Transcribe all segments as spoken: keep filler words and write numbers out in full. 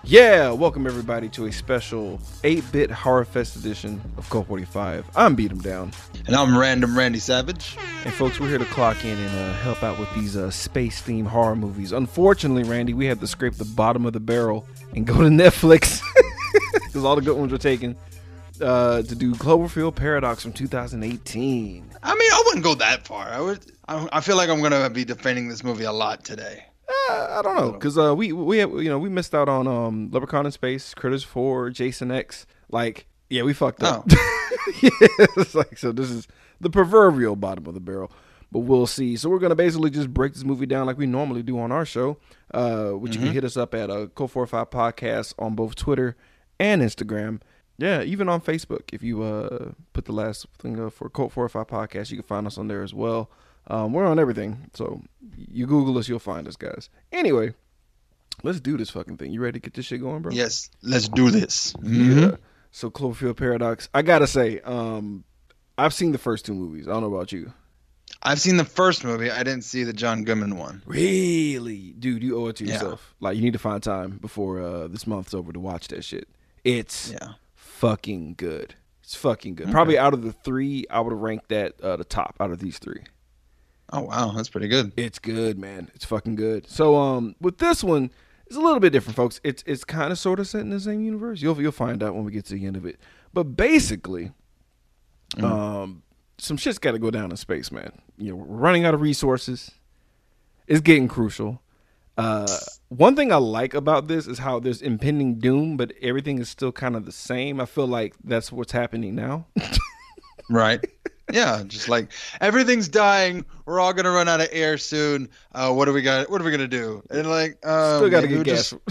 Yeah, welcome everybody to a special eight-bit Horror Fest edition of Code forty-five. I'm Beat 'em Down. And I'm Random Randy Savage. And folks, we're here to clock in and uh, help out with these uh, space-themed horror movies. Unfortunately, Randy, we had to scrape the bottom of the barrel and go to Netflix because all the good ones were taken uh, to do Cloverfield Paradox from two thousand eighteen. I mean, I wouldn't go that far. I would. I, I feel like I'm going to be defending this movie a lot today. Uh, I don't know, because uh, we we have, you know we missed out on um, Leprechaun in Space, Critters four, Jason X. Like, yeah, we fucked up. Oh. Yeah, it's like, so this is the proverbial bottom of the barrel, but we'll see. So we're gonna basically just break this movie down like we normally do on our show, uh, which mm-hmm. you can hit us up at uh, Code forty-five Podcast on both Twitter and Instagram. Yeah, even on Facebook. If you uh, put the last thing up for Code forty-five Podcast, you can find us on there as well. Um, we're on everything, so you Google us, you'll find us, guys. Anyway, let's do this fucking thing. You ready to get this shit going, bro? Yes, let's do this. Mm-hmm. Yeah. So Cloverfield Paradox. I gotta say, um, I've seen the first two movies. I don't know about you. I've seen the first movie. I didn't see the John Goodman one. Really? Dude, you owe it to yourself. Yeah. Like, you need to find time before uh, this month's over to watch that shit. It's yeah. fucking good. It's fucking good. Okay. Probably out of the three, I would have ranked that uh, the top out of these three. Oh, wow. That's pretty good. It's good, man. It's fucking good. So um, with this one, it's a little bit different, folks. It's it's kind of sort of set in the same universe. You'll you'll find out when we get to the end of it. But basically, mm. um, some shit's got to go down in space, man. You know, we're running out of resources. It's getting crucial. Uh, one thing I like about this is how there's impending doom, but everything is still kind of the same. I feel like that's what's happening now. Right. Yeah, just like everything's dying. We're all gonna run out of air soon. Uh, what do we got? What are we gonna do? And like, um, still gotta get gas. Just,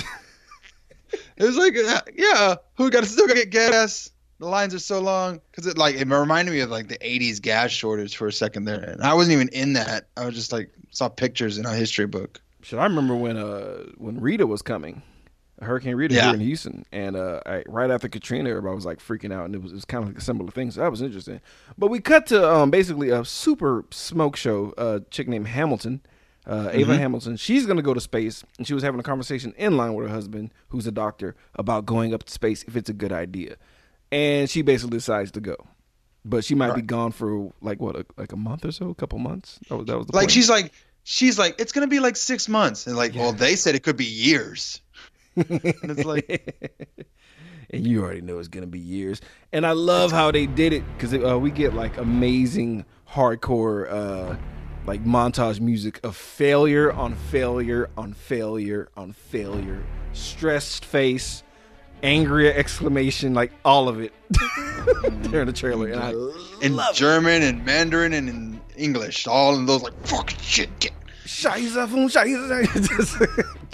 it was like, uh, yeah, who got still gotta get gas? The lines are so long because it like it reminded me of like the eighties gas shortage for a second there, and I wasn't even in that. I was just like saw pictures in a history book. Shit, I remember when uh when Rita was coming. Hurricane Rita yeah. here in Houston, and uh, I, right after Katrina, everybody was like freaking out, and it was, it was kind of like a similar thing. So that was interesting. But we cut to um, basically a super smoke show. A uh, chick named Hamilton, uh, Ava mm-hmm. Hamilton. She's gonna go to space, and she was having a conversation in line with her husband, who's a doctor, about going up to space if it's a good idea. And she basically decides to go, but she might right. be gone for like what, a, like a month or so, a couple months. That was, that was the like point. she's like she's like it's gonna be like six months, and like yeah. well they said it could be years. And it's like, and you already know it's gonna be years. And I love how they did it because uh, we get like amazing hardcore uh, like montage music of failure on failure on failure on failure, stressed face, angry exclamation, like all of it there in the trailer. And I in love German it. and Mandarin and in English, all in those like fucking shit. Get. Scheiße, von Scheiße.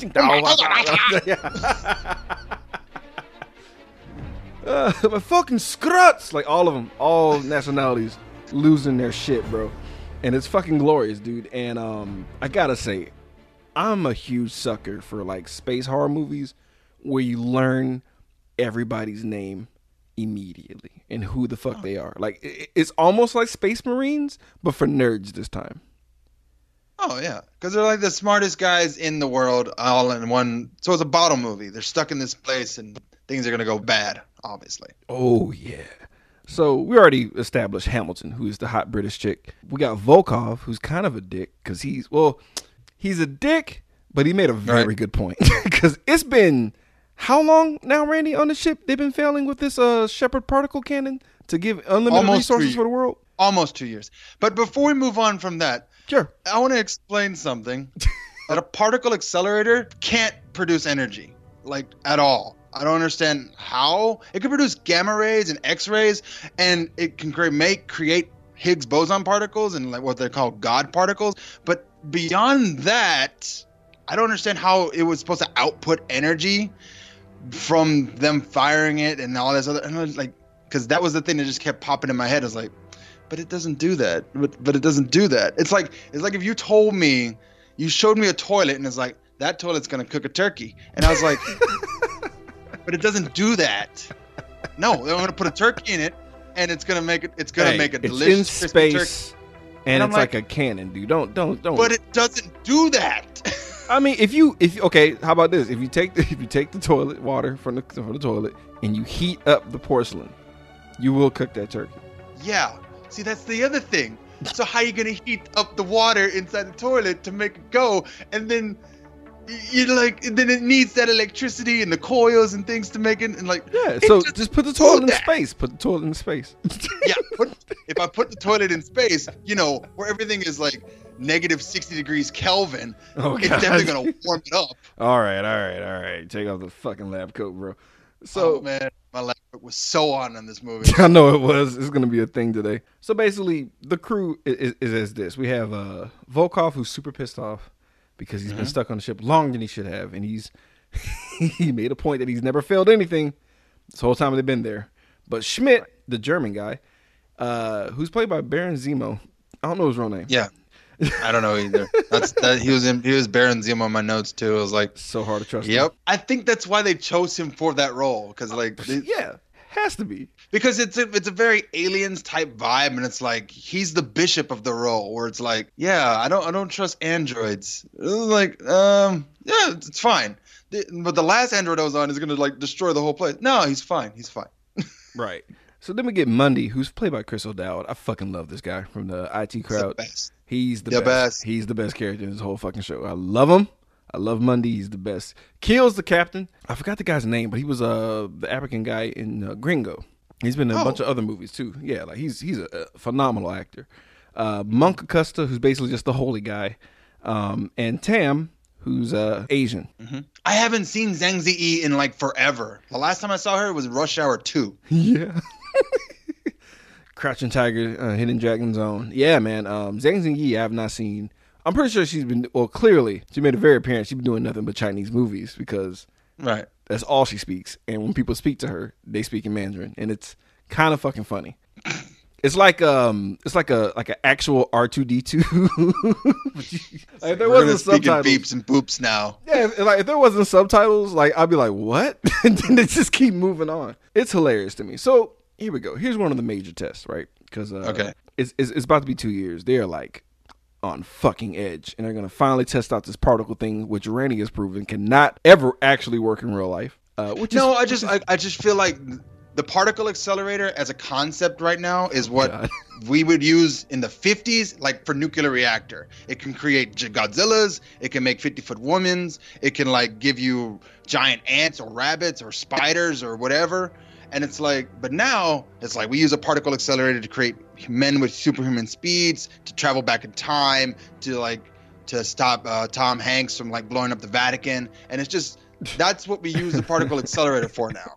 uh, but fucking scruts, like all of them, all nationalities losing their shit, bro. And it's fucking glorious, dude. And um, I gotta say, I'm a huge sucker for like space horror movies where you learn everybody's name immediately and who the fuck oh. they are. Like it's almost like Space Marines, but for nerds this time. Oh, yeah, because they're like the smartest guys in the world all in one. So it's a bottle movie. They're stuck in this place and things are going to go bad, obviously. Oh, yeah. So we already established Hamilton, who is the hot British chick. We got Volkov, who's kind of a dick because he's, well, he's a dick, but he made a very right. good point. Because it's been, how long now, Randy, on the ship? They've been failing with this uh, Shepard particle cannon to give unlimited Almost resources two, for the world? Almost two years. But before we move on from that, sure. I want to explain something. That a particle accelerator can't produce energy, like, at all. I don't understand how. It can produce gamma rays and X-rays, and it can create, make, create Higgs boson particles and like what they call God particles. But beyond that, I don't understand how it was supposed to output energy from them firing it and all this other. And I was like, because that was the thing that just kept popping in my head. I was like, but it doesn't do that. But but it doesn't do that. It's like it's like if you told me, you showed me a toilet and it's like, that toilet's gonna cook a turkey, and I was like, but it doesn't do that. No, they're gonna put a turkey in it, and it's gonna make it. It's gonna hey, make a it's delicious in space, turkey. and, And it's like, like a cannon, dude. Don't don't don't. But it doesn't do that. I mean, if you if okay, how about this? If you take the, if you take the toilet water from the from the toilet and you heat up the porcelain, you will cook that turkey. Yeah. See, that's the other thing. So how are you gonna heat up the water inside the toilet to make it go, and then you like, and then it needs that electricity and the coils and things to make it, and like yeah. So just, just put the toilet in that. space. Put the toilet in space. Yeah. Put, if I put the toilet in space, you know, where everything is like negative sixty degrees Kelvin, oh, it's definitely gonna warm it up. All right, all right, all right. Take off the fucking lab coat, bro. So oh, man, my lab coat was so on in this movie. I know it was. It's gonna be a thing today. So basically, the crew is, is, is as this: we have uh, Volkov, who's super pissed off because he's mm-hmm. been stuck on the ship longer than he should have, and he's he made a point that he's never failed anything this whole time they've been there. But Schmidt, the German guy, uh, who's played by Baron Zemo, I don't know his real name. Yeah. I don't know either. That's that he was in he was Baron Zemo on my notes too. It was like so hard to trust. Yep. Him. I think that's why they chose him for that role, because like they, yeah, has to be because it's a it's a very Aliens type vibe, and it's like he's the bishop of the role, where it's like yeah, I don't I don't trust androids. Like um yeah, it's fine. But the last android I was on is gonna like destroy the whole place. No, he's fine. He's fine. Right. So then we get Mundy, who's played by Chris O'Dowd. I fucking love this guy from the I T crowd. The best. He's the, the best. best. He's the best character in this whole fucking show. I love him. I love Mundy. He's the best. Kills the captain. I forgot the guy's name, but he was uh the African guy in uh, Gringo. He's been in a oh. bunch of other movies too. Yeah, like he's he's a, a phenomenal actor. Uh, Monk Acosta, who's basically just the holy guy, um, and Tam, who's uh Asian. Mm-hmm. I haven't seen Zhang Ziyi in like forever. The last time I saw her was Rush Hour two. Yeah. Crouching Tiger, uh, Hidden Dragon Zone. Yeah, man. Um, Zhang Ziyi, I have not seen. I'm pretty sure she's been, well, clearly, she made it very apparent she's been doing nothing but Chinese movies because right. that's all she speaks. And when people speak to her, they speak in Mandarin. And it's kind of fucking funny. It's like um, it's like a like an actual R two D two. Like, if there We're wasn't subtitles, beeps and boops now. Yeah, if, like if there wasn't subtitles, like I'd be like, what? And then they just keep moving on. It's hilarious to me. So here we go. Here's one of the major tests, right? Because uh, okay, it's, it's it's about to be two years. They are like on fucking edge, and they're gonna finally test out this particle thing, which Randy has proven cannot ever actually work in real life. Uh, which no, is, I just is, I, I just feel like the particle accelerator as a concept right now is what God. we would use in the fifties, like for nuclear reactor. It can create Godzillas. It can make fifty foot womans. It can like give you giant ants or rabbits or spiders or whatever. And it's like, but now it's like we use a particle accelerator to create men with superhuman speeds, to travel back in time, to like to stop uh, Tom Hanks from like blowing up the Vatican. And it's just that's what we use the particle accelerator for now.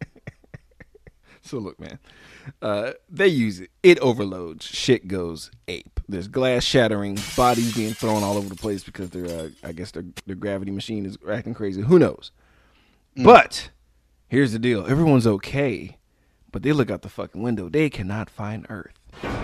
So look, man, uh, they use it. It overloads. Shit goes ape. There's glass shattering, bodies being thrown all over the place because their, uh, I guess their, their gravity machine is acting crazy. Who knows? Mm. But here's the deal. Everyone's okay, but they look out the fucking window. They cannot find Earth.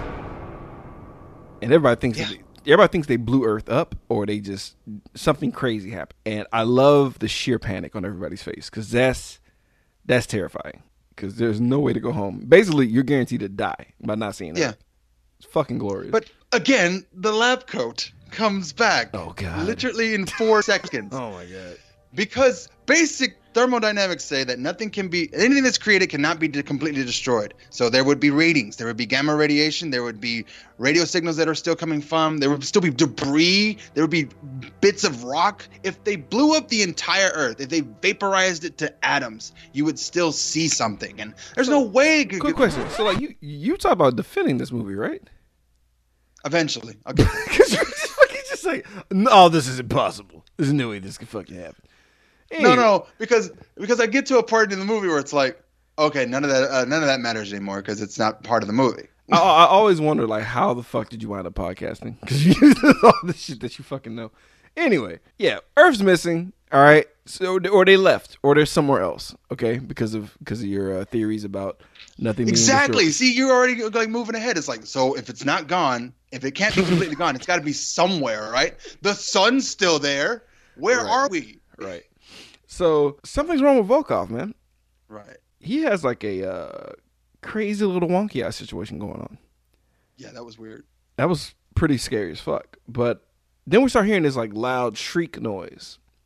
And everybody thinks yeah. that they, everybody thinks they blew Earth up or they just, something crazy happened. And I love the sheer panic on everybody's face because that's, that's terrifying. Because there's no way to go home. Basically, you're guaranteed to die by not seeing it. Yeah. It's fucking glorious. But again, the lab coat comes back. Oh, God. Literally in four seconds. Oh, my God. Because basic thermodynamics say that nothing can be, anything that's created cannot be de- completely destroyed. So there would be ratings. There would be gamma radiation. There would be radio signals that are still coming from. There would still be debris. There would be bits of rock. If they blew up the entire Earth, if they vaporized it to atoms, you would still see something. And there's so, no way. It could, quick question. So, like, you you talk about defending this movie, right? Eventually. Okay. Because you're just fucking just like, no, this is impossible. There's no way this could fucking happen. Hey. No, no, because because I get to a part in the movie where it's like, okay, none of that uh, none of that matters anymore because it's not part of the movie. I, I always wonder, like, how the fuck did you wind up podcasting? Because you all this shit that you fucking know. Anyway, yeah, Earth's missing. All right, so or they left, or they're somewhere else. Okay, because of because of your uh, theories about nothing. Exactly. See, you're already like moving ahead. It's like, so if it's not gone, if it can't be completely gone, it's got to be somewhere, right? The sun's still there. Where right. are we? Right. So something's wrong with Volkov, man. Right. He has like a uh, crazy little wonky eye situation going on. Yeah, that was weird. That was pretty scary as fuck. But then we start hearing this like loud shriek noise,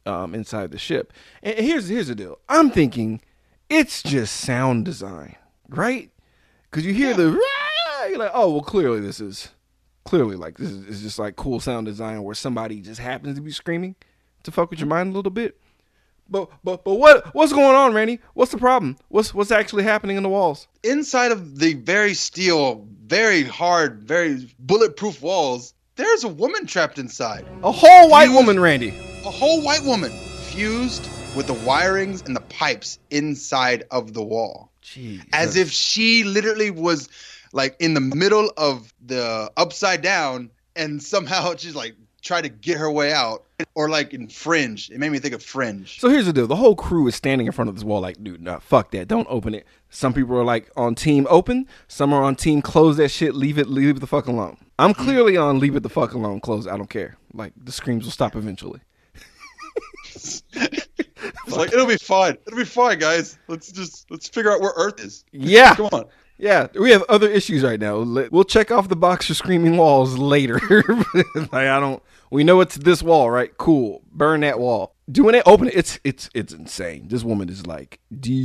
um, inside the ship. And here's here's the deal. I'm thinking it's just sound design, right? Because you hear yeah. the you're like, oh well, clearly this is clearly like this is, is just like cool sound design where somebody just happens to be screaming to fuck with your mind a little bit. But but but what what's going on, Randy? What's the problem? What's what's actually happening in the walls? Inside of the very steel, very hard, very bulletproof walls, there's a woman trapped inside. A whole white fused, woman, Randy. A whole white woman fused with the wirings and the pipes inside of the wall. Jesus. As if she literally was like in the middle of the upside down and somehow she's like try to get her way out, or like in Fringe. It made me think of Fringe. So here's the deal. The whole crew is standing in front of this wall like, dude, nah, fuck that. Don't open it. Some people are like on team open. Some are on team close that shit. Leave it, leave it the fuck alone. I'm clearly on leave it the fuck alone. Close. I don't care. Like the screams will stop eventually. It's like, it'll be fine. It'll be fine, guys. Let's just, let's figure out where Earth is. Yeah. Come on. Yeah, we have other issues right now. We'll check off the box for screaming walls later. Like, I don't. We know it's this wall, right? Cool. Burn that wall. Doing it, open it. It's it's it's insane. This woman is like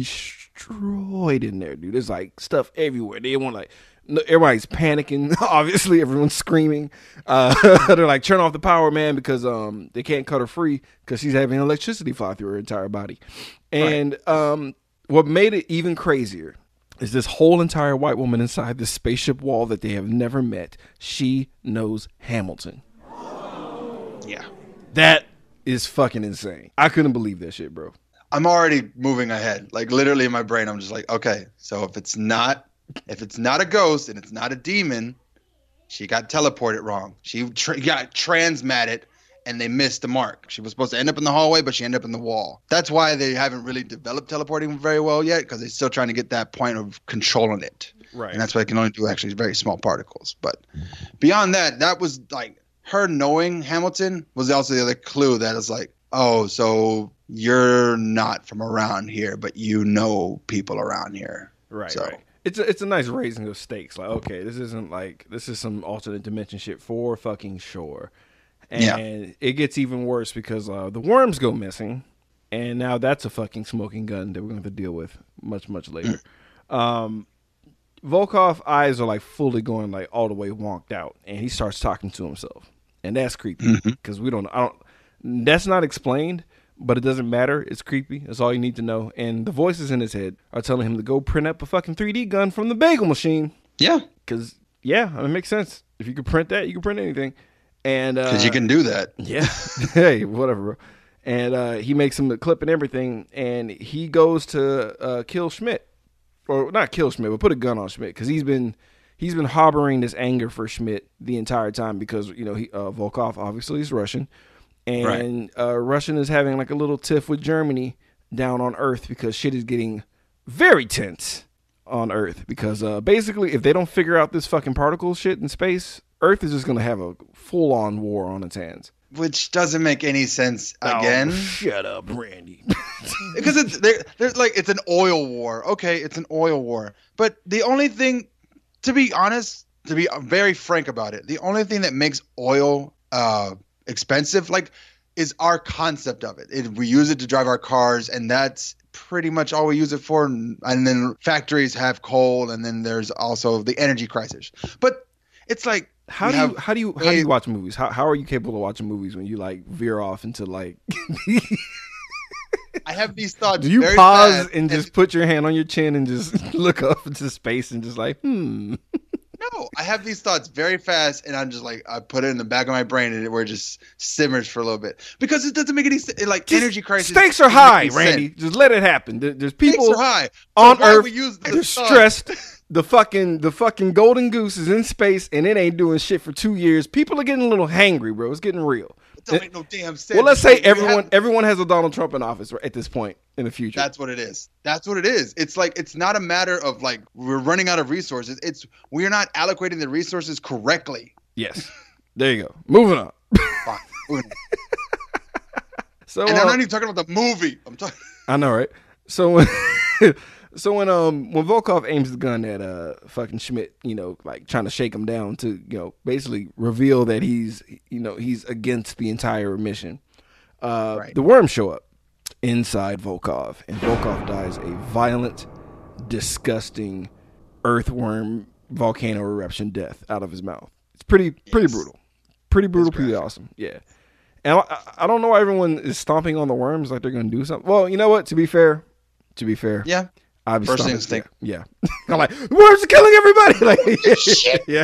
destroyed in there, dude. There's like stuff everywhere. They want like everybody's panicking. Obviously, everyone's screaming. Uh, they're like, turn off the power, man, because um they can't cut her free because she's having electricity fly through her entire body. And right. um what made it even crazier is this whole entire white woman inside this spaceship wall that they have never met. She knows Hamilton. Yeah. That is fucking insane. I couldn't believe that shit, bro. I'm already moving ahead. Like literally in my brain, I'm just like, okay, so if it's not, if it's not a ghost and it's not a demon, she got teleported wrong. She tra- got transmatted and they missed the mark. She was supposed to end up in the hallway, but she ended up in the wall. That's why they haven't really developed teleporting very well yet, because they're still trying to get that point of controlling it. Right. And that's why they can only do actually very small particles. But beyond that, that was like her knowing Hamilton was also the other clue that is like, oh, so you're not from around here, but you know people around here. Right. So. Right. It's a, it's a nice raising of stakes. Like, okay, this isn't like, this is some alternate dimension shit for fucking sure. And yeah. It gets even worse because uh, the worms go missing, and now that's a fucking smoking gun that we're going to have to deal with much, much later. um, Volkov eyes are like fully going like all the way wonked out, and he starts talking to himself, and that's creepy because mm-hmm. we don't, I don't. That's not explained, but it doesn't matter. It's creepy. That's all you need to know. And the voices in his head are telling him to go print up a fucking three D gun from the bagel machine. Yeah, because yeah, it makes sense. If you could print that, you can print anything. And because uh, you can do that. Yeah. Hey, whatever, bro. And uh, he makes him the clip and everything, and he goes to uh, kill Schmidt, or not kill Schmidt, but put a gun on Schmidt because he's been he's been harboring this anger for Schmidt the entire time because you know he uh, Volkov obviously is Russian, and right. uh, Russian is having like a little tiff with Germany down on Earth because shit is getting very tense on Earth because uh, basically if they don't figure out this fucking particle shit in space, Earth is just going to have a full-on war on its hands. Which doesn't make any sense again. Oh, shut up, Randy. Because it's they're, they're like it's an oil war. Okay, it's an oil war. But the only thing, to be honest, to be very frank about it, the only thing that makes oil uh, expensive, like, is our concept of it. it. We use it to drive our cars, and that's pretty much all we use it for. And then factories have coal, and then there's also the energy crisis. But it's like, How do you how do you how do you watch movies? How how are you capable of watching movies when you like veer off into like? I have these thoughts. Do you very pause fast and just put your hand on your chin and just look up into space and just like hmm? No, I have these thoughts very fast, and I'm just like I put it in the back of my brain, and it where it just simmers for a little bit because it doesn't make any sense. Like just energy crisis. Stakes are high, Randy. Sense. Just let it happen. There's people stakes are high. on so Earth. We use the they're sun. stressed. The fucking the fucking golden goose is in space and it ain't doing shit for two years. People are getting a little hangry, bro. It's getting real. It don't make no damn sense. Well, let's say everyone have, everyone has a Donald Trump in office at this point in the future. That's what it is. That's what it is. It's like it's not a matter of like we're running out of resources. It's we're not allocating the resources correctly. Yes. There you go. Moving on. Fine. Moving on. So and uh, I'm not even talking about the movie. I'm talking. I know, right? So when So when um when Volkov aims the gun at uh fucking Schmidt, you know, like trying to shake him down to, you know, basically reveal that he's, you know, he's against the entire mission. Uh, Right. The worms show up inside Volkov, and Volkov dies a violent, disgusting earthworm volcano eruption death out of his mouth. It's pretty pretty Yes. brutal. Pretty brutal, It's pretty graphic. awesome. Yeah. And I, I don't know why everyone is stomping on the worms like they're going to do something. Well, you know what? To be fair, to be fair, Yeah. I'd be First stomping- instinct. Yeah. yeah. I'm like, worms are killing everybody. Like, Shit, yeah.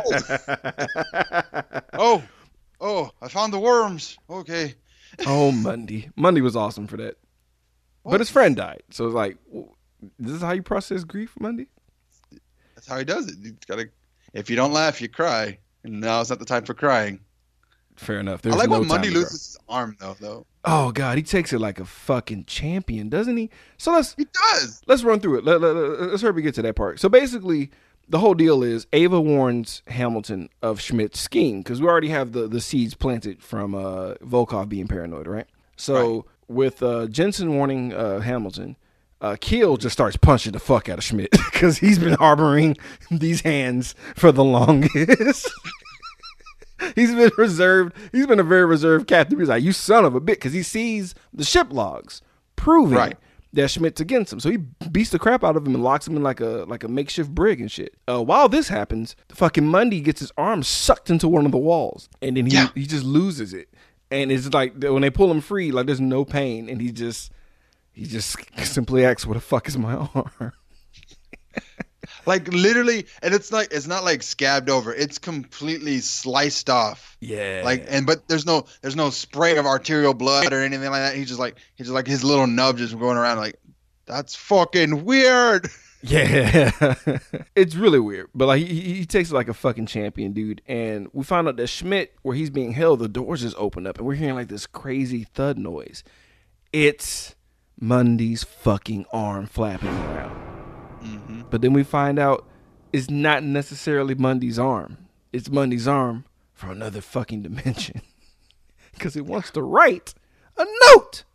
Oh, oh, I found the worms. Okay. Oh, Mundy. Mundy was awesome for that. But What? his friend died. So it's like, w- this is how you process grief, Mundy? That's how he does it. You gotta. If you don't laugh, you cry. And now it's not the time for crying. Fair enough. I There's like no when Mundy time to loses his arm, though. Though grow. Oh, God. He takes it like a fucking champion, doesn't he? So let's he does. let's run through it. Let, let, let- let's hurry we get to that part. So basically, the whole deal is Ava warns Hamilton of Schmidt's scheme because we already have the, the seeds planted from uh, Volkov being paranoid, right? So Right. with uh, Jensen warning uh, Hamilton, uh, Keel just starts punching the fuck out of Schmidt because he's been harboring these hands for the longest. He's been reserved. He's been a very reserved captain. He's like, you son of a bitch, because he sees the ship logs proving Right. that Schmidt's against him. So he beats the crap out of him and locks him in like a like a makeshift brig and shit. Uh, while this happens, fucking Mundy gets his arm sucked into one of the walls, and then he Yeah. he just loses it. And it's like when they pull him free, like there's no pain, and he just he just simply asks, "What the fuck is my arm?" Like literally, and it's like it's not like scabbed over. It's completely sliced off. Yeah, Like and but there's no there's no spray of arterial blood or anything like that. He's just like he's just like his little nub just going around like that's fucking weird. Yeah, it's really weird, but like he, he takes it like a fucking champion, dude. And we find out that Schmidt, where he's being held, the doors just open up, and we're hearing like this crazy thud noise. It's Mundy's fucking arm flapping around. Mm-hmm. But then we find out it's not necessarily Mundy's arm. It's Mundy's arm from another fucking dimension because it wants to write a note.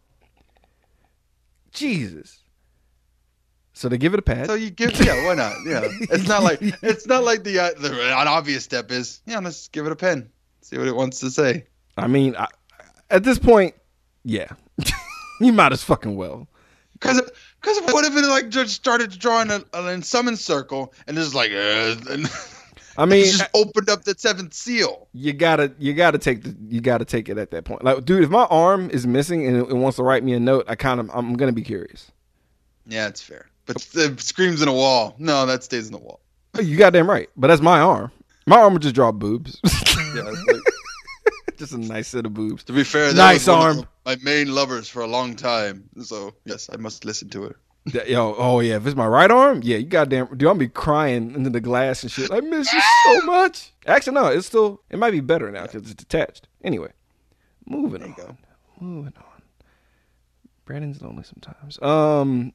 Jesus. So they give it a pad. So you give yeah why not yeah it's not like it's not like the uh, the an obvious step is yeah let's give it a pen see what it wants to say. I mean, I, at this point, yeah, you might as fucking well. Because because what if it like just started drawing a, an summon circle and it's like uh, and I mean, it's just opened up the seventh seal. you gotta you gotta take the you gotta take it at that point. Like, dude, if my arm is missing and it, it wants to write me a note, I kind of I'm gonna be curious. Yeah, it's fair. But it screams in a wall. No, that stays in the wall. You goddamn right, but that's my arm. My arm would just draw boobs. Yeah, it's like, Just a nice set of boobs. to be fair, that Nice was one arm. of my main lovers for a long time. So yes, I must listen to it. That- Yo, oh yeah, if it's my right arm, yeah, you goddamn, dude, I'm be crying into the glass and shit. I miss you so much. Actually, no, it's still, it might be better now because it's detached. Anyway, moving There you on. go. Moving on. Brandon's lonely sometimes. Um,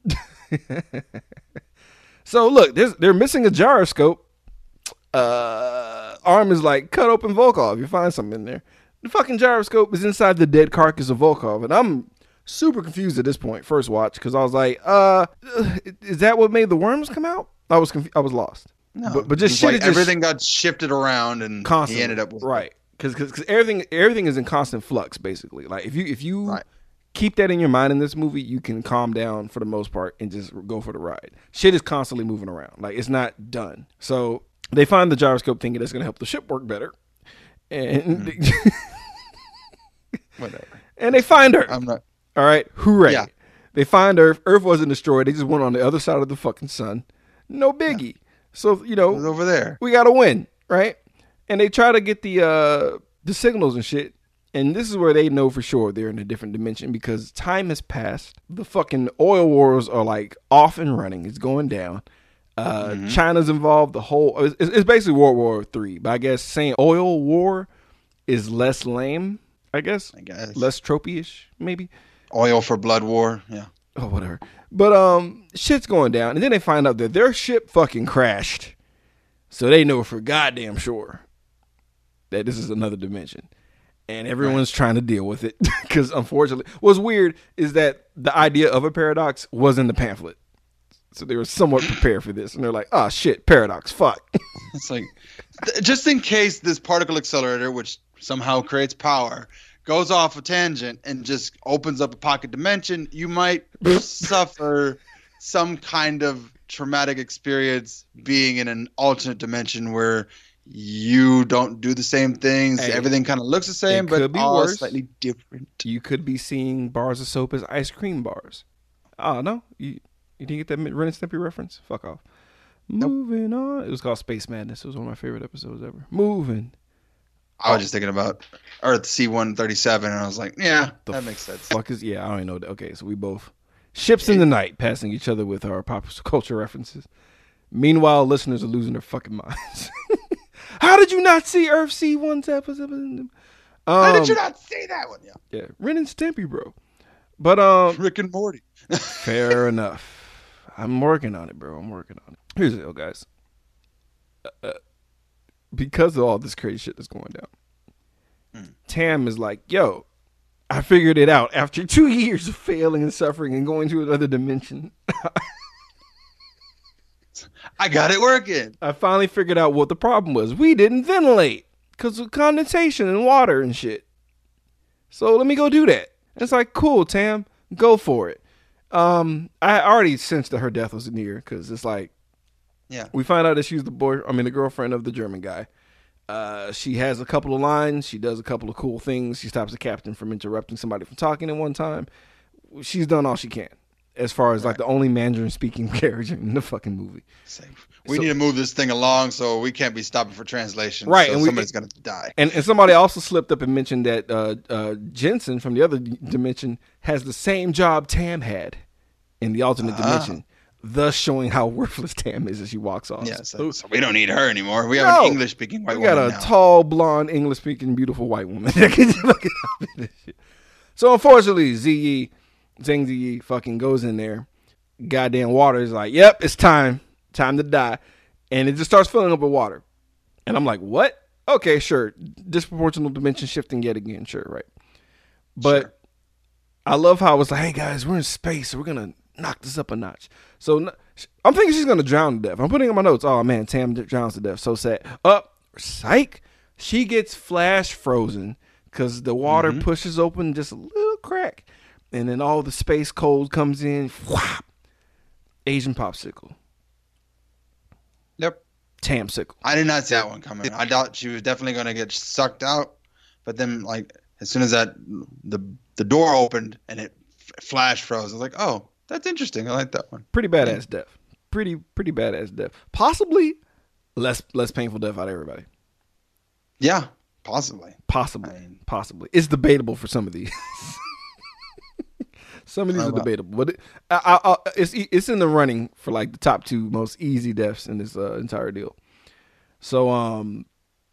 so look, there's, they're missing a gyroscope. Uh, arm is like cut open Volkov. You find something in there. The fucking gyroscope is inside the dead carcass of Volkov, and I'm super confused at this point. First watch, because I was like, uh, is that what made the worms come out? I was confu- I was lost. No, but, but just it's shit like is just everything got shifted around and constantly. he ended up with right because because everything everything is in constant flux basically. Like if you if you Right. keep that in your mind in this movie, you can calm down for the most part and just go for the ride. Shit is constantly moving around. Like it's not done. So they find the gyroscope thinking that's going to help the ship work better, and Mm. whatever. and they find her. I'm not. All right, hooray! Yeah. They find Earth. Earth wasn't destroyed. They just went on the other side of the fucking sun. No biggie. So you know It was over there. we gotta win, right? And they try to get the uh the signals and shit. And this is where they know for sure they're in a different dimension because time has passed. The fucking oil wars are like off and running. It's going down. Uh, Mm-hmm. China's involved. The whole it's, it's basically World War Three. But I guess saying oil war is less lame. I guess I guess less tropey-ish, maybe. oil for blood war. Yeah. Oh, whatever. But um, shit's going down, and then they find out that their ship fucking crashed. So they know for goddamn sure that this is another dimension, and everyone's trying to deal with it because unfortunately, what's weird is that the idea of a paradox was in the pamphlet, so they were somewhat prepared for this, and they're like, "Oh shit, paradox, fuck." It's like th- just in case this particle accelerator, which somehow creates power, goes off a tangent and just opens up a pocket dimension, you might suffer some kind of traumatic experience being in an alternate dimension where you don't do the same things. Hey, everything kind of looks the same, but all worse. Slightly different. You could be seeing bars of soap as ice cream bars. Oh, no? You, you didn't get that Ren and Stimpy reference? Fuck off. Nope. Moving on. It was called Space Madness. It was one of my favorite episodes ever. Moving. I was just thinking about Earth C one thirty-seven, and I was like, yeah, the that makes sense. Fuck is, yeah, I don't even know. That. Okay, so we both ships in the night, passing each other with our pop culture references. Meanwhile, listeners are losing their fucking minds. How did you not see Earth C one episode? Um, How did you not see that one? Yeah, yeah, Ren and Stimpy, bro. But um, Rick and Morty. Fair enough. I'm working on it, bro. I'm working on it. Here's the deal, guys. Uh, uh, because of all this crazy shit that's going down, mm. Tam is like, yo, I figured it out after two years of failing and suffering and going to another dimension. I got it working. I finally figured out what the problem was. We didn't ventilate because of condensation and water and shit. So let me go do that. And it's like, cool, Tam, go for it. Um, I already sensed that her death was near because it's like, yeah, we find out that she's the boy. I mean, the girlfriend of the German guy. Uh, she has a couple of lines. She does a couple of cool things. She stops the captain from interrupting somebody from talking at one time. She's done all she can as far as right. like the only Mandarin speaking character in the fucking movie. Safe. We so, need to move this thing along, so we can't be stopping for translation. Right, so and we, somebody's gonna die. And, and somebody also slipped up and mentioned that uh, uh, Jensen from the other d- dimension has the same job Tam had in the alternate uh-huh. dimension. Thus showing how worthless Tam is as she walks off. Yeah, so, so we don't need her anymore. We have no, an English-speaking white woman We got a now. tall, blonde, English-speaking, beautiful white woman. So unfortunately, Ziyi, Zhang Ziyi fucking goes in there. Goddamn water is like, yep, it's time. Time to die. And it just starts filling up with water. And I'm like, what? Okay, sure. Disproportional dimension shifting yet again. Sure, right. But sure. I love how it's like, hey, guys, we're in space, so we're going to knock this up a notch. So I'm thinking she's going to drown to death. I'm putting in my notes. Oh, man, Tam drowns to death. So sad. Up, psych. She gets flash frozen because the water mm-hmm. pushes open just a little crack. And then all the space cold comes in. Whop. Asian popsicle. Yep. Tamsicle. I did not see that one coming. I thought she was definitely going to get sucked out. But then, like, as soon as that the the door opened and it f- flash froze, I was like, oh, that's interesting. I like that one. Pretty badass death. Pretty pretty badass death. Possibly less less painful death out of everybody. Yeah, possibly. Possibly. I mean, possibly. It's debatable for some of these. Some of these are debatable, but it, I, I, I, it's it's in the running for like the top two most easy deaths in this uh, entire deal. So um,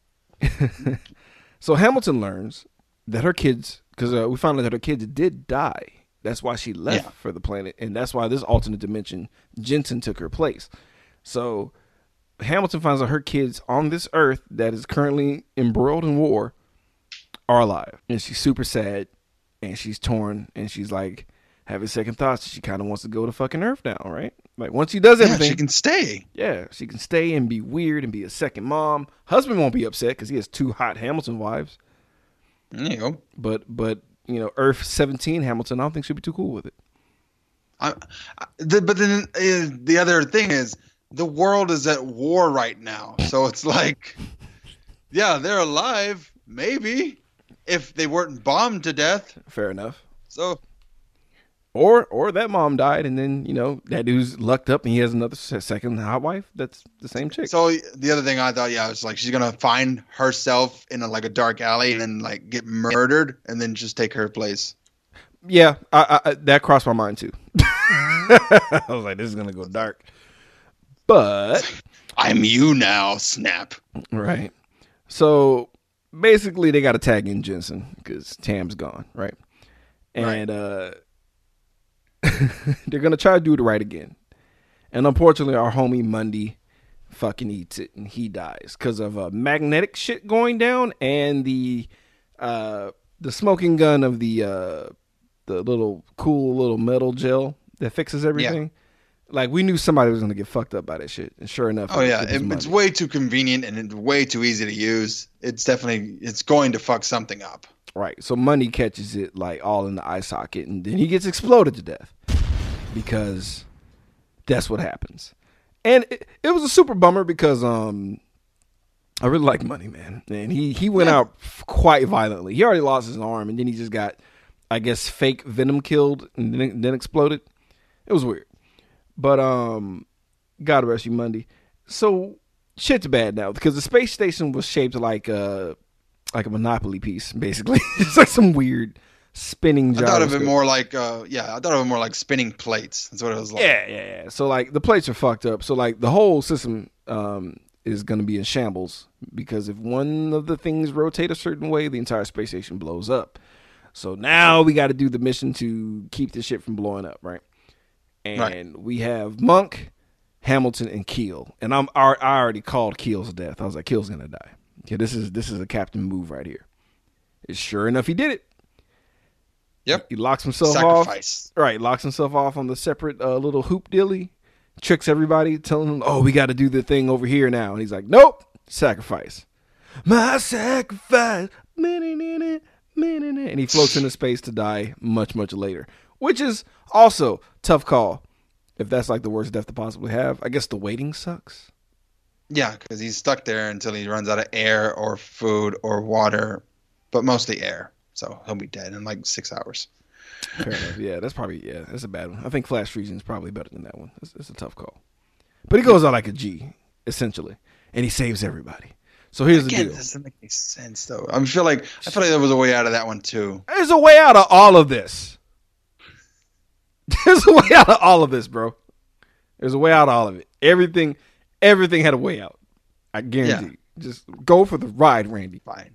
so Hamilton learns that her kids, because uh, we found out that her kids did die. That's why she left yeah. for the planet, and that's why this alternate dimension, Jensen took her place. So Hamilton finds out her kids on this Earth that is currently embroiled in war are alive, and she's super sad, and she's torn, and she's like having second thoughts. She kind of wants to go to fucking Earth now, right? Like once she does everything, yeah, she can stay. Yeah, she can stay and be weird and be a second mom. Husband won't be upset because he has two hot Hamilton wives. There you go. But but you know, Earth seventeen Hamilton, I don't think she'd be too cool with it. I, I, the, but then uh, the other thing is the world is at war right now, so it's like, yeah, they're alive, maybe, if they weren't bombed to death. Fair enough. So. Or or that mom died, and then, you know, that dude's lucked up and he has another second hot wife that's the same chick. So the other thing I thought, yeah, was like she's going to find herself in a, like a dark alley and then like get murdered and then just take her place. Yeah, I, I, that crossed my mind too. I was like, this is going to go dark. But I'm you now, snap. Right. So basically they got to tag in Jensen because Tam's gone, right? And, right. uh, they're gonna try to do it right again, and unfortunately, our homie Mundy fucking eats it, and he dies because of a uh, magnetic shit going down, and the uh, the smoking gun of the uh, the little cool little metal gel that fixes everything. Yeah. Like we knew somebody was gonna get fucked up by that shit, and sure enough, oh yeah, it, it's way too convenient and it's way too easy to use. It's definitely it's going to fuck something up. Right. So Monday catches it like all in the eye socket, and then he gets exploded to death because that's what happens. And it, it was a super bummer because um, I really like Money, man. And he, he went yeah. out quite violently. He already lost his arm, and then he just got, I guess, fake Venom killed and then, then exploded. It was weird. But um, God rest you, Monday. So shit's bad now because the space station was shaped like a, like a Monopoly piece, basically. It's like some weird spinning gyroscope. I thought of it more like, uh, yeah, I thought of it more like spinning plates. That's what it was like. Yeah, yeah, yeah. So, like, the plates are fucked up. So, like, the whole system um, is going to be in shambles because if one of the things rotate a certain way, the entire space station blows up. So, now we got to do the mission to keep this shit from blowing up, right? And right. we have Monk, Hamilton, and Keel. And I'm, I already called Keel's death. I was like, Keel's going to die. Okay, this is this is a captain move right here. And sure enough, he did it. Yep. He locks himself Sacrifice. off. Right, locks himself off on the separate uh, little hoop dilly. Tricks everybody, telling them, oh, we got to do the thing over here now. And he's like, nope, sacrifice. My sacrifice. And he floats into space to die much, much later. Which is also tough call. If that's like the worst death to possibly have. I guess the waiting sucks. Yeah, because he's stuck there until he runs out of air or food or water, but mostly air. So he'll be dead in like six hours. Fair enough. Yeah, that's probably, yeah, that's a bad one. I think flash freezing is probably better than that one. It's, it's a tough call. But he goes out like a G, essentially, and he saves everybody. So here's Again, the deal. It doesn't make any sense, though. I feel like I feel like there was a way out of that one, too. There's a way out of all of this. There's a way out of all of this, bro. There's a way out of all of it. Everything, everything had a way out. I guarantee. Yeah. Just go for the ride, Randy. Fine.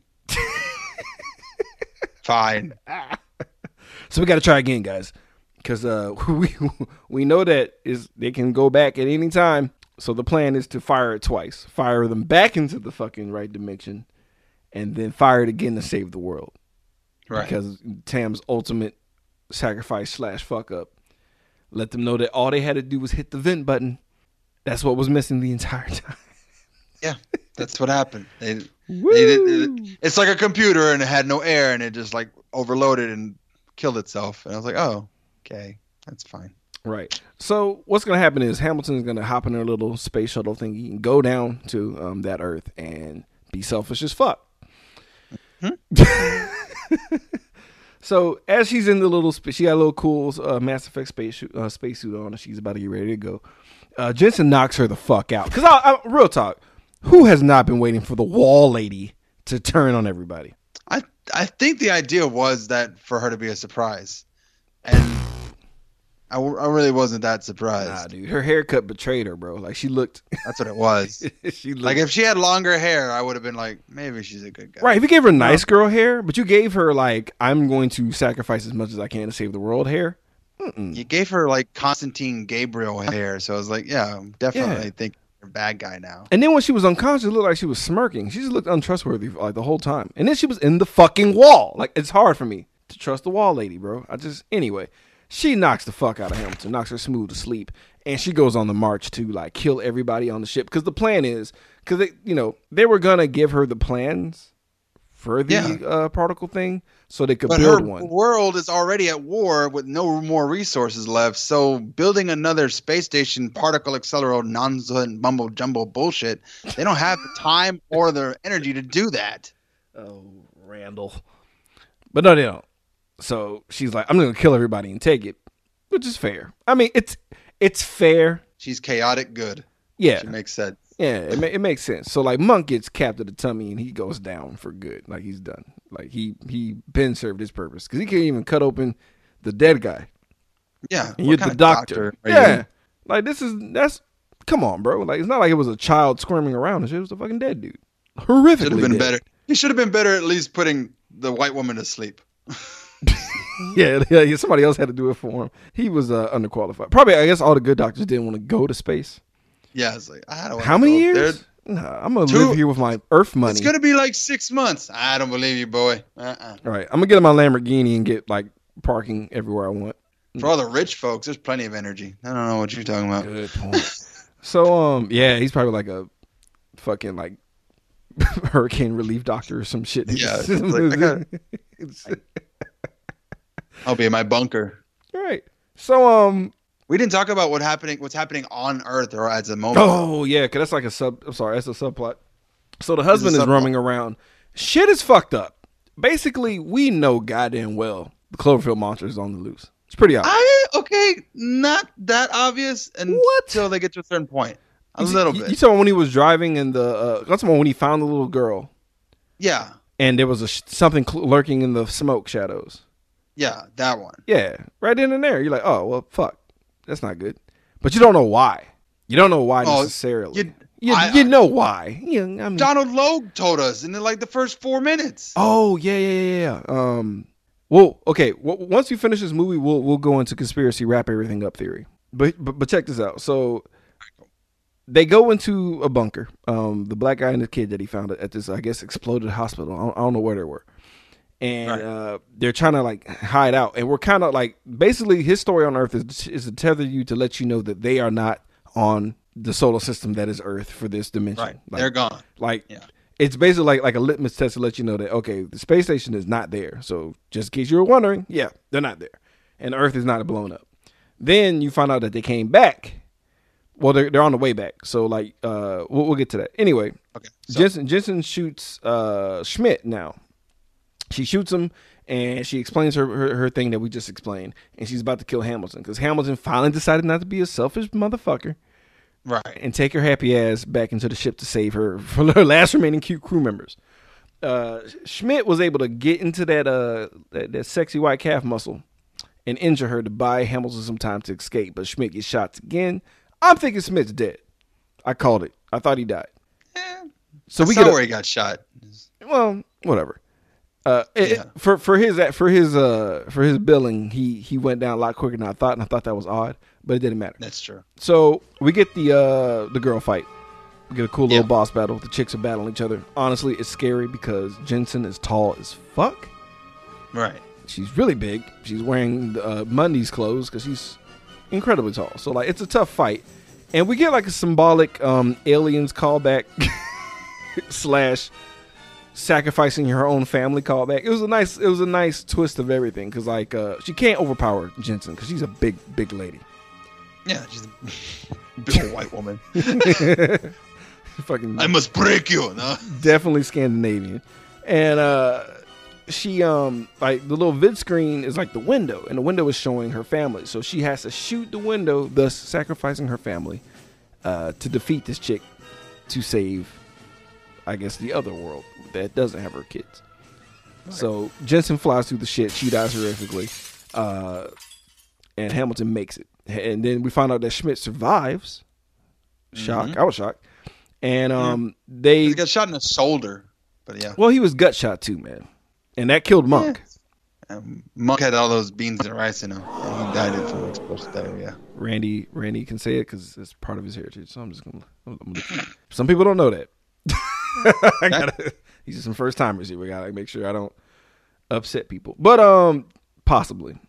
Fine. So we got to try again, guys, because uh, we we know that is they can go back at any time. So the plan is to fire it twice, fire them back into the fucking right dimension, and then fire it again to save the world. Right. Because Tam's ultimate sacrifice slash fuck up. Let them know that all they had to do was hit the vent button. That's what was missing the entire time. Yeah, that's what happened. They, they, it, it's like a computer and it had no air and it just like overloaded and killed itself. And I was like, oh, okay, that's fine. Right. So what's going to happen is Hamilton's going to hop in their little space shuttle thingy and go down to um, that Earth and be selfish as fuck. Hmm? So as she's in the little, she got a little cool uh, Mass Effect space uh, spacesuit on, and she's about to get ready to go. Uh, Jensen knocks her the fuck out. Because I, I, real talk, who has not been waiting for the wall lady to turn on everybody? I I think the idea was that for her to be a surprise, and I, I really wasn't that surprised. Nah, dude, her haircut betrayed her, bro. Like she looked. That's what it was. she looked... Like if she had longer hair, I would have been like, maybe she's a good guy. Right? If you gave her nice girl hair, but you gave her like, I'm going to sacrifice as much as I can to save the world hair. Mm-mm. You gave her like Constantine Gabriel hair, so I was like, yeah, definitely yeah. think you're a bad guy now. And then when she was unconscious, it looked like she was smirking. She just looked untrustworthy like the whole time. And then she was in the fucking wall. Like it's hard for me to trust the wall lady, bro. I just anyway. She knocks the fuck out of Hamilton, knocks her smooth to sleep, and she goes on the march to like kill everybody on the ship. Because the plan is, because they, you know, they were gonna give her the plans for the yeah. uh, particle thing, so they could but build her one. World is already at war with no more resources left, so building another space station, particle accelerator, nonsense, mumbo jumbo bullshit. They don't have the time or the energy to do that. Oh, Randall. But no, they don't. So she's like, I'm going to kill everybody and take it, which is fair. I mean, it's it's fair. She's chaotic good. Yeah. She makes sense. Yeah, it, it makes sense. So, like, Monk gets capped at the tummy and he goes down for good. Like, he's done. Like, he he been served his purpose because he can't even cut open the dead guy. Yeah. And you're the doctor. doctor yeah. You? Like, this is, that's, come on, bro. Like, it's not like it was a child squirming around and shit. It was a fucking dead dude. Horrifically Should have been dead. better. He should have been better at least putting the white woman to sleep. yeah, yeah, somebody else had to do it for him. He was uh, underqualified. Probably, I guess all the good doctors didn't want to go to space. Yeah, it's like, I don't How many years? Nah, I'm going to live here with my Earth money. It's going to be like six months. I don't believe you, boy. Uh-uh. All right, I'm going to get in my Lamborghini and get, like, parking everywhere I want. For all the rich folks, there's plenty of energy. I don't know what you're talking about. Good point. So, um, yeah, he's probably like a fucking, like, hurricane relief doctor or some shit. Yeah. It's like, I gotta, I'll be in my bunker. All right. So um, we didn't talk about what happening, what's happening on Earth or at the moment. Oh yeah, because that's like a sub. I'm sorry, that's a subplot. So the husband is roaming around. Shit is fucked up. Basically, we know goddamn well the Cloverfield monster is on the loose. It's pretty obvious. I, okay, not that obvious until what? They get to a certain point. A you, little you, bit. You talking when he was driving in the? Uh, that's when he found the little girl. Yeah. And there was a something lurking in the smoke shadows. Yeah, that one. Yeah, right in and there. You're like, oh well, fuck, that's not good. But you don't know why. You don't know why oh, necessarily. You, you, I, you know why. Yeah, I mean, Donald Logue told us in the, like the first four minutes. Oh yeah, yeah, yeah, yeah. Um. Well, okay. W- once we finish this movie, we'll we'll go into conspiracy, wrap everything up theory. But but but check this out. So they go into a bunker. Um, the black guy and the kid that he found at this, I guess, exploded hospital. I don't, I don't know where they were. And right. uh, they're trying to like hide out, and we're kind of like basically his story on Earth is is to tether you to let you know that they are not on the solar system that is Earth for this dimension. Right, like, they're gone. Like yeah. It's basically like like a litmus test to let you know that okay, the space station is not there. So just in case you were wondering, yeah, they're not there, and Earth is not blown up. Then you find out that they came back. Well, they're they're on the way back. So like uh, we'll, we'll get to that anyway. Okay. So. Jensen Jensen shoots uh, Schmidt now. She shoots him, and she explains her, her, her thing that we just explained, and she's about to kill Hamilton, because Hamilton finally decided not to be a selfish motherfucker. Right. And take her happy ass back into the ship to save her from her last remaining cute crew members. Uh, Schmidt was able to get into that, uh, that, that sexy white calf muscle and injure her to buy Hamilton some time to escape, but Schmidt gets shot again. I'm thinking Schmidt's dead. I called it. I thought he died. Yeah. So I we saw get a, where he got shot. Well, whatever. Uh, it, yeah. it, for for his for his uh for his billing, he he went down a lot quicker than I thought, and I thought that was odd, but it didn't matter. That's true. So we get the uh the girl fight. We get a cool little yeah. boss battle. The chicks are battling each other. Honestly, it's scary because Jensen is tall as fuck. Right. She's really big. She's wearing uh, Mundy's clothes because she's incredibly tall. So like, it's a tough fight, and we get like a symbolic um aliens callback slash. sacrificing her own family callback. It was a nice, it was a nice twist of everything because like uh, she can't overpower Jensen because she's a big, big lady. Yeah, she's a big old white woman. Fucking, I must break you. No? Definitely Scandinavian, and uh, she um like the little vid screen is like the window, and the window is showing her family, so she has to shoot the window, thus sacrificing her family uh, to defeat this chick to save, I guess, the other world that doesn't have her kids. Right. So Jensen flies through the shit. She dies horrifically. Uh, and Hamilton makes it. And then we find out that Schmidt survives. Shock. Mm-hmm. I was shocked. And um, yeah. they... He got shot in the shoulder. But yeah. Well, he was gut shot too, man. And that killed Monk. Yeah. Um, Monk had all those beans and rice in him. And he died from exposed diarrhea. Randy, Randy can say it because it's part of his heritage. So I'm just going to... Some people don't know that. I gotta, these are some first timers here. We gotta make sure I don't upset people, but um, possibly.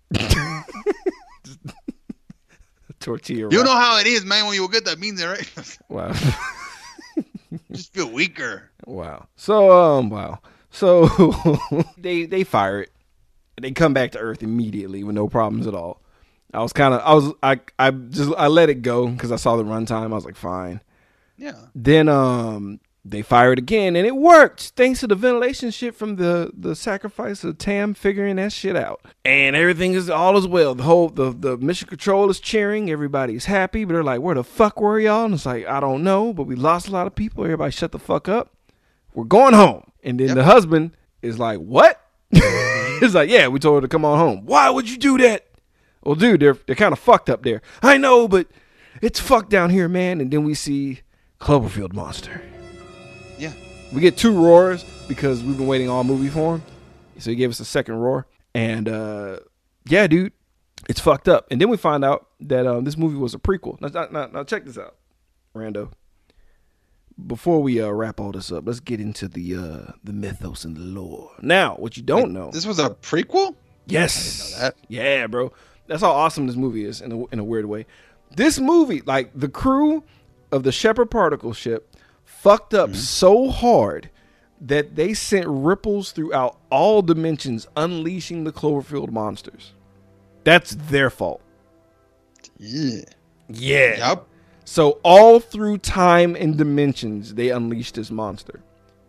Tortilla. You rock. Know how it is, man. When you get that beans and rice. Wow. Just feel weaker. Wow. So um, wow. So they they fire it, and they come back to Earth immediately with no problems at all. I was kind of I was I I just I let it go because I saw the runtime. I was like, fine. Yeah. Then um they fired again, and it worked thanks to the ventilation shit from the the sacrifice of Tam figuring that shit out. And everything is all is well. The whole the the mission control is cheering. Everybody's happy, but they're like, "Where the fuck were y'all?" And it's like, I don't know, but we lost a lot of people. Everybody, shut the fuck up. We're going home. And then yep. the husband is like, "What?" He's like, "Yeah, we told her to come on home." "Why would you do that?" "Well, dude, they're they're kind of fucked up there." "I know, but it's fucked down here, man." And then we see Cloverfield monster. Yeah. We get two roars because we've been waiting all movie for him. So he gave us a second roar. And uh, yeah, dude, it's fucked up. And then we find out that um, this movie was a prequel. Now, now, now check this out, Rando. Before we uh, wrap all this up, let's get into the uh, the mythos and the lore. Now, what you don't know. This was a prequel? Yes. I didn't know that. Yeah, bro. That's how awesome this movie is in a, in a weird way. This movie, like the crew of the Shepard particle ship, fucked up mm-hmm. so hard that they sent ripples throughout all dimensions, unleashing the Cloverfield monsters. That's their fault. Yeah. Yeah. Yep. So all through time and dimensions, they unleashed this monster.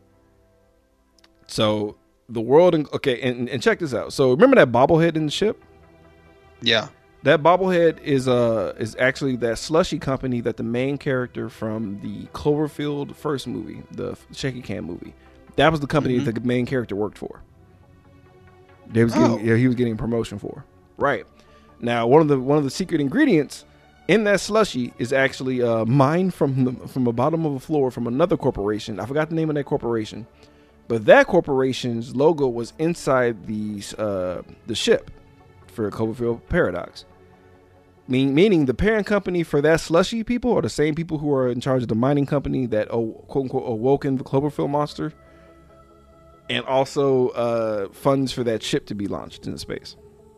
So the world, in, okay, and, and check this out. So remember that bobblehead in the ship? Yeah. That bobblehead is uh is actually that slushy company that the main character from the Cloverfield first movie, the Shaky Cam movie, that was the company mm-hmm. that the main character worked for. They was getting, oh. yeah, he was getting promotion for. Right. Now, one of the one of the secret ingredients in that slushy is actually uh, mined from the from the bottom of a floor from another corporation. I forgot the name of that corporation, but that corporation's logo was inside the uh, the ship for Cloverfield Paradox. Mean, meaning the parent company for that slushy people are the same people who are in charge of the mining company that oh, quote unquote awoken the Cloverfield monster, and also uh, funds for that ship to be launched into space.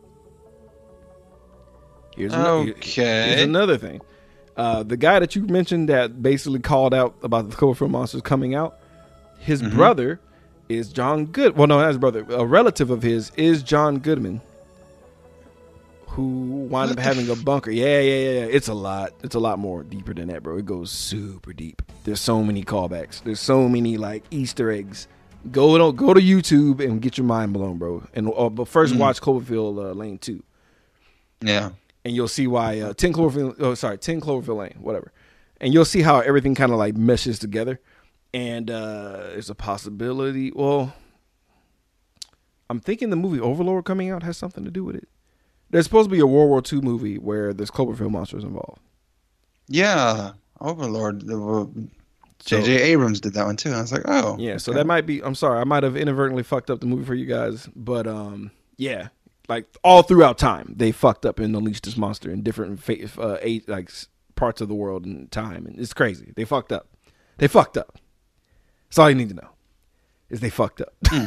Here's another, okay. Here's another thing. Uh, the guy that you mentioned that basically called out about the Cloverfield monsters coming out, his mm-hmm. brother is John Good. Well, no, not his brother. A relative of his is John Goodman, who wound up having a bunker. Yeah, yeah, yeah, yeah. It's a lot. It's a lot more deeper than that, bro. It goes super deep. There's so many callbacks. There's so many like Easter eggs. Go to go to YouTube and get your mind blown, bro. And uh, but first mm-hmm. watch Cloverfield uh, Lane two. Yeah. And you'll see why uh, ten Cloverfield. Oh, sorry, ten Cloverfield Lane, whatever. And you'll see how everything kind of like meshes together. And uh, there's a possibility. Well, I'm thinking the movie Overlord coming out has something to do with it. There's supposed to be a World War Two movie where there's Cloverfield monsters involved. Yeah, Overlord. J J. So, Abrams did that one too. I was like, oh, yeah. okay. So that might be. I'm sorry, I might have inadvertently fucked up the movie for you guys, but um, yeah. Like all throughout time, they fucked up and unleashed this monster in different fa- uh, eight like parts of the world and time, and it's crazy. They fucked up. They fucked up. That's all you need to know. Is they fucked up. Mm.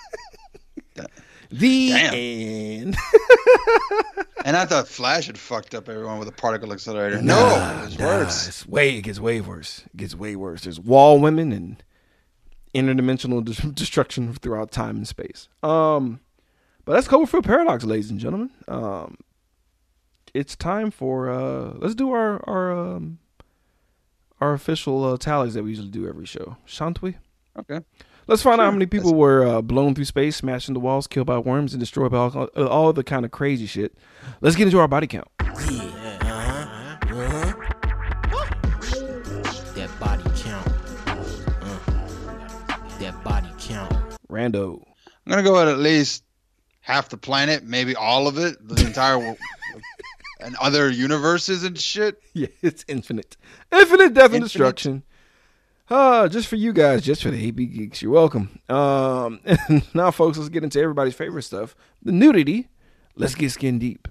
The Damn. End. And I thought Flash had fucked up everyone with a particle accelerator. Nah, no, it's nah, worse. It's way. It gets way worse. It gets way worse. There's wall women and interdimensional de- destruction throughout time and space. Um. But that's Cloverfield Paradox, ladies and gentlemen. Um, it's time for uh, let's do our our um, our official uh, tallies that we usually do every show, shan't we? Okay. Let's find sure. out how many people that's... were uh, blown through space, smashed into walls, killed by worms, and destroyed by all, all the kind of crazy shit. Let's get into our body count. Yeah, uh-huh, uh-huh. That body count. Uh, that body count. Rando. I'm gonna go at at least half the planet, maybe all of it, the entire world, and other universes and shit. Yeah, it's infinite. Infinite death infinite. and destruction. Uh, just for you guys, just for the A B Geeks. You're welcome. Um, and now, folks, let's get into everybody's favorite stuff. The nudity. Let's get skin deep.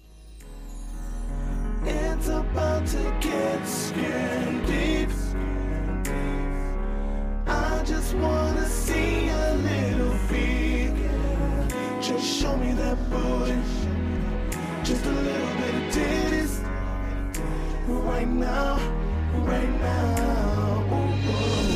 It's about to get skin deep. I just want to see a little feet. Just show me that booty. Just a little bit of titties. Right now, right now. Ooh,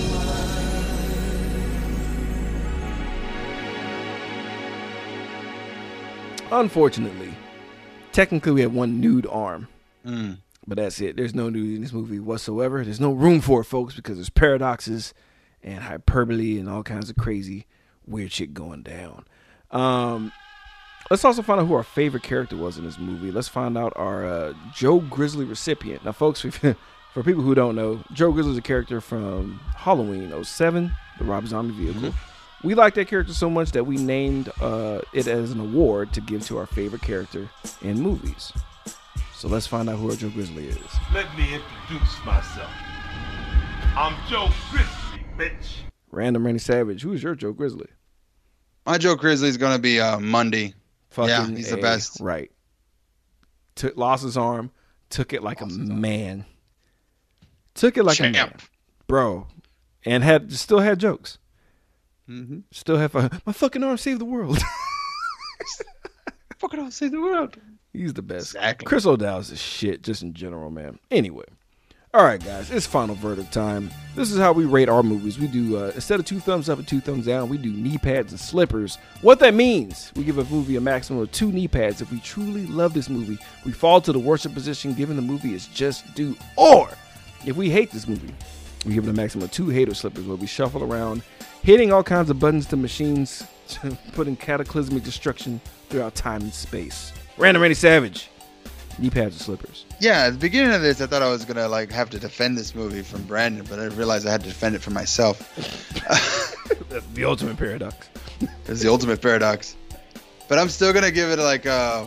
ooh. Unfortunately, technically we have one nude arm. Mm. But that's it. There's no nudity in this movie whatsoever. There's no room for it, folks, because there's paradoxes and hyperbole and all kinds of crazy, weird shit going down. Um, let's also find out who our favorite character was in this movie. Let's find out our uh, Joe Grizzly recipient. Now, folks, for people who don't know, Joe Grizzly is a character from Halloween oh seven, the Rob Zombie vehicle. Mm-hmm. We like that character so much that we named uh, it as an award to give to our favorite character in movies. So let's find out who our Joe Grizzly is. Let me introduce myself. I'm Joe Grizzly, bitch. Random Randy Savage. Who is your Joe Grizzly? My Joe Grizzly is going to be uh, Monday. Fucking yeah, he's a, the best. Right. Took, lost his arm. Took it like lost a man. Took it like Champ. a man. Bro. And had still had jokes. Mm-hmm. Still have a, my fucking arm saved the world. Fucking arm saved the world. He's the best. Exactly. Chris O'Dowd's the shit just in general, man. Anyway. All right, guys, it's final verdict time. This is how we rate our movies. We do, uh, instead of two thumbs up and two thumbs down, we do knee pads and slippers. What that means, we give a movie a maximum of two knee pads. If we truly love this movie, we fall to the worship position, given the movie is just due. Or, if we hate this movie, we give it a maximum of two hater slippers, where we shuffle around, hitting all kinds of buttons to machines, putting cataclysmic destruction throughout time and space. Random Randy Savage. Knee pads and slippers. Yeah, at the beginning of this, I thought I was gonna like have to defend this movie from Brandon, but I realized I had to defend it for myself. That's the ultimate paradox. It's the ultimate paradox. But I'm still gonna give it like uh,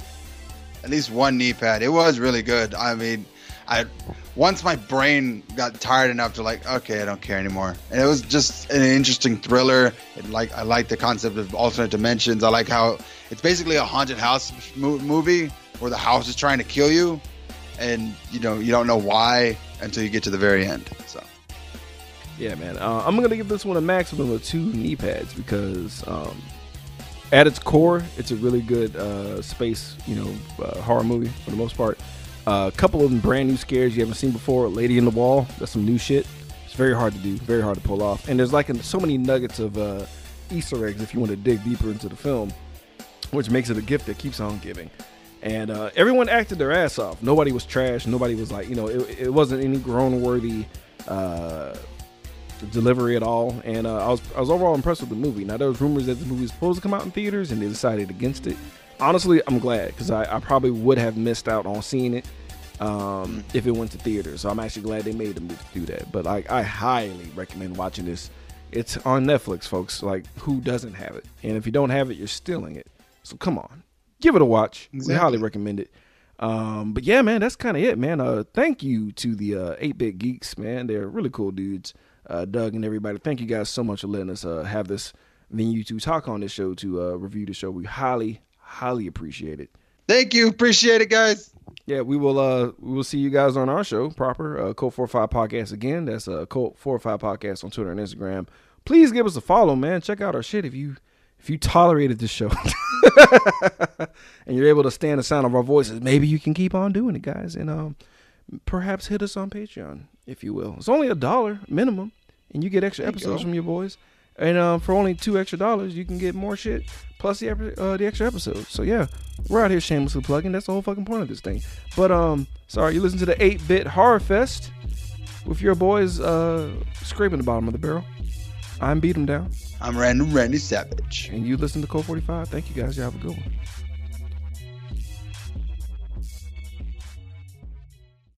at least one knee pad. It was really good. I mean, I once my brain got tired enough to like, okay, I don't care anymore. And it was just an interesting thriller. It, like I like the concept of alternate dimensions. I like how it's basically a haunted house mo- movie. Where the house is trying to kill you, and you know you don't know why until you get to the very end. So, yeah, man, uh, I'm gonna give this one a maximum of two knee pads because, um, at its core, it's a really good uh, space, you know, uh, horror movie for the most part. A uh, couple of them brand new scares you haven't seen before. Lady in the Wall, that's some new shit. It's very hard to do, very hard to pull off, and there's like so many nuggets of uh, Easter eggs if you want to dig deeper into the film, which makes it a gift that keeps on giving. And uh, everyone acted their ass off. Nobody was trash. Nobody was like, you know, it, it wasn't any groan-worthy uh, delivery at all. And uh, I was I was overall impressed with the movie. Now, there was rumors that the movie was supposed to come out in theaters, and they decided against it. Honestly, I'm glad, because I, I probably would have missed out on seeing it um, if it went to theaters. So I'm actually glad they made the movie to do that. But like, I highly recommend watching this. It's on Netflix, folks. Like, who doesn't have it? And if you don't have it, you're stealing it. So come on. Give it a watch. Exactly. We highly recommend it. Um, but yeah, man, that's kind of it, man. Uh, thank you to the uh, eight-Bit Geeks, man. They're really cool dudes. Uh, Doug and everybody. Thank you guys so much for letting us uh, have this venue to talk on this show, to uh, review the show. We highly, highly appreciate it. Thank you. Appreciate it, guys. Yeah, we will uh, we will see you guys on our show, proper, uh, Cult forty-five Podcast again. That's uh, Cult forty-five Podcast on Twitter and Instagram. Please give us a follow, man. Check out our shit if you if you tolerated this show. And you're able to stand the sound of our voices, maybe you can keep on doing it, guys. And um, perhaps hit us on Patreon, if you will. It's only a dollar minimum, and you get extra there episodes you from your boys. And um, for only two extra dollars, you can get more shit, plus the uh, the extra episodes. So yeah, we're out here shamelessly plugging. That's the whole fucking point of this thing. But um, sorry, you listen to the eight-Bit Horror Fest with your boys uh, scraping the bottom of the barrel. I'm Beat 'em Down. I'm Random Randy Savage. And you listen to Code forty-five. Thank you guys. You have a good one.